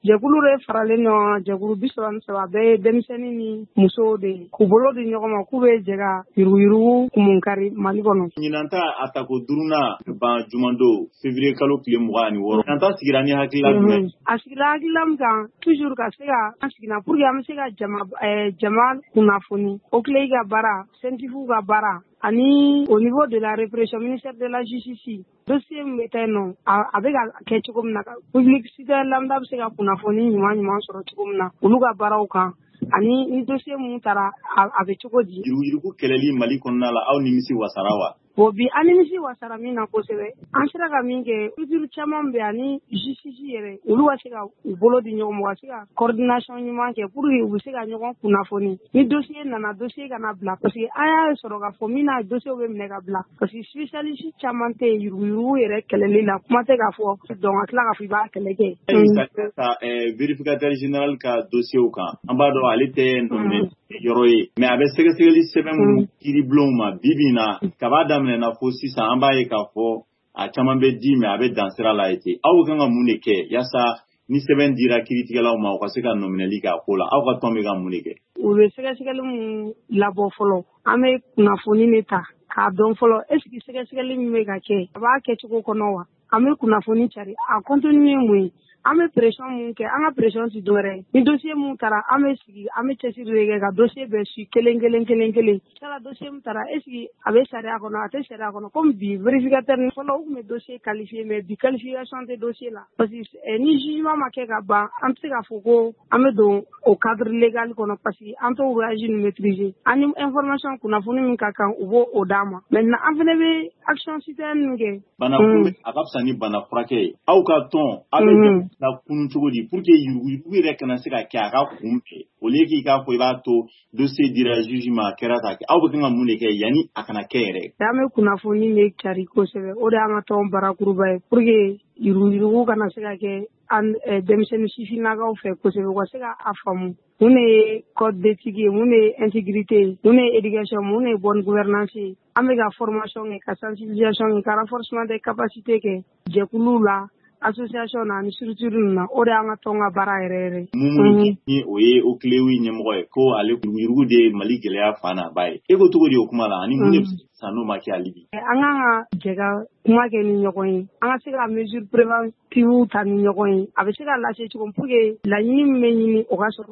jɛkulu de faralen ɲɔgɔn jɛkulu 33 bɛɛ ye denmisɛnnin ni musow de ye k'u bolo di ɲɔgɔn ma k'u bɛ jɛ ka yuruguyurugu kumunkari Mali kɔnɔ. Ɲinanta atako duruna ban jumando février kalo tile 26 ɲinanta sigira ni hakilila jumɛn? A sigira hakilila min kan toujours ka se ka an sigina pour que an bɛ se ka jama kunnafoni o tile ka baara scientifique ka baara ani au niveau de la répression ministère de la justice dossier min bɛ taa yen nɔ a bɛ ka kɛ cogo min na publicité lambda bɛ se ka kunnafoni ɲuman sɔrɔ cogo min na olu ka baaraw kan ani ni dossier mun taara a bɛ cogo di. Yuruguyurugu kɛlɛli Mali kɔnɔna la aw nimisi wasara wa? Bon bi an nimisi wasara min na kosɛbɛ an sera ka min kɛ structure caman bɛ ani justice yɛrɛ olu ka se ka u bolo di ɲɔgɔn ma ka se ka coordination ɲuman kɛ pour que u bɛ se ka ɲɔgɔn kunnafoni ni dossier nana dossier kana bila parce que an y'a sɔrɔ k'a fɔ min na dossier bɛ minɛ ka bila parce que spécialiste caman tɛ yen yuruguyurugu yɛrɛ kɛlɛli la kuma tɛ k'a fɔ donc ka tila k'a fɔ i b'a kɛlɛ kɛ. Vérificateur général ka dossier kan an b'a dɔn ale tɛ yɔrɔ ye mais a bɛ sɛgɛsɛgɛli sɛbɛn minnu kiiribulonw ma bibi na kaba daminɛna fo sisan an b'a ye k'a fɔ a caman bɛ di mais a bɛ dan sira la yen aw kan ka mun de kɛ yaasa ni sɛbɛn dira kiiritigɛlaw ma u ka se ka nominali k'a ko la aw ka tɔn bɛ ka mun de kɛ? U bɛ sɛgɛsɛgɛli min labɔ fɔlɔ an bɛ kunnafoni de ta k'a dɔn fɔlɔ est ce que sɛgɛsɛgɛli min bɛ ka kɛ a b'a kɛcogo kɔnɔ wa an bɛ kunnafoni cari a contenu ye mun ye an bɛ pression mun kɛ an ka pression ti dɔwɛrɛ ni dossier mun taara an bɛ sigi an bɛ cɛsiri de kɛ ka dossier bɛɛ su kelen sala dossier mun taara est ce que a bɛ sariya kɔnɔ a tɛ sariya kɔnɔ comme bi vérificateur ni fɔlɔ u tun bɛ dossier qualifié mais bi qualification tɛ dossier la parce que ni jugement ma kɛ ka ban an tɛ se k'a fɔ ko an bɛ don o cadre légal kɔnɔ parce que an t'o ouvrage ni maîtriser an ni information kunnafoni min ka kan u b'o o d'an ma maintenant an fana bɛ action citoyenne min kɛ. Bana kunbɛn a ka fisa ni bana furakɛ ye aw ka tɔn aw bɛ la kunun cogo di pour que yuruguyurugu yɛrɛ kana se ka kɛ a ka kun fɛ au lieu k'i k'a fɔ i b'a to dossier dira juge ma a kɛra ta kɛ aw bɛ kan ka mun de kɛ yanni a kana kɛ yɛrɛ. An bɛ kunnafoni de cari kosɛbɛ o de y'an ka tɔn barakuruba ye pour que yuruguyurugu kana se ka kɛ denmisɛnnin sifinnakaw fɛ kosɛbɛ u ka se ka a faamu mun de ye code d'éthique ye mun de ye intégrité ye mun de ye éducation mun de ye bonne gouvernance ye an bɛ ka formation kɛ ka sensibilisation kɛ ka renforcement des capacités kɛ jɛkuluw la association na ni structure na o de y'an ka tɔn ka baara yɛrɛ. Mun ni o ye o kilewi ɲɛmɔgɔ ye ko ale yuruguyurugu de ye Mali gɛlɛya fan na ba ye e ko cogo di o kuma la ani mun de san n'o ma kɛ hali bi. An kan ka jɛ ka kuma kɛ ni ɲɔgɔn ye an ka se ka mesure préventive ta ni ɲɔgɔn ye a bɛ se ka lase cogo pour que laɲini min bɛ ɲini o ka sɔrɔ.